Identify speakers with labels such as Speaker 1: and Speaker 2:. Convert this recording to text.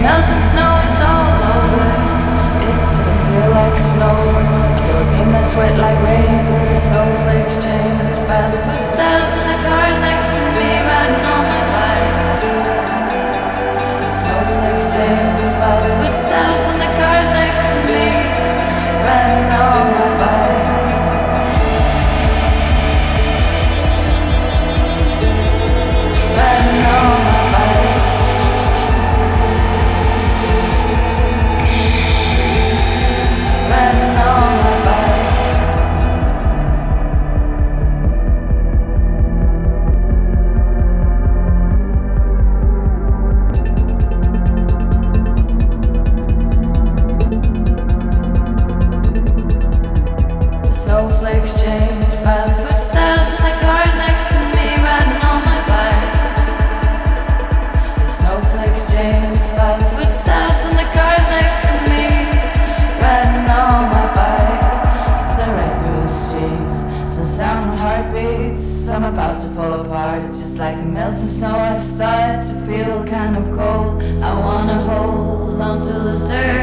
Speaker 1: melting snow is all over. It doesn't feel like snow. I feel a pain that's wet like rain. The snowflakes changed by the footsteps in the cars next to me riding on my bike. The snowflakes changed by the footsteps in the cars next to me riding on my bike. Riding on my bike. Riding on my bike. The snowflakes changed by the footsteps in the cars next to me riding on my bike. The snowflakes changed by the footsteps in the cars next to me riding on my bike. As I ride through the streets, to the sound of heartbeats, I'm about to fall apart. Just like the melting snow, I start to feel kind of cold. I wanna hold on to this dirt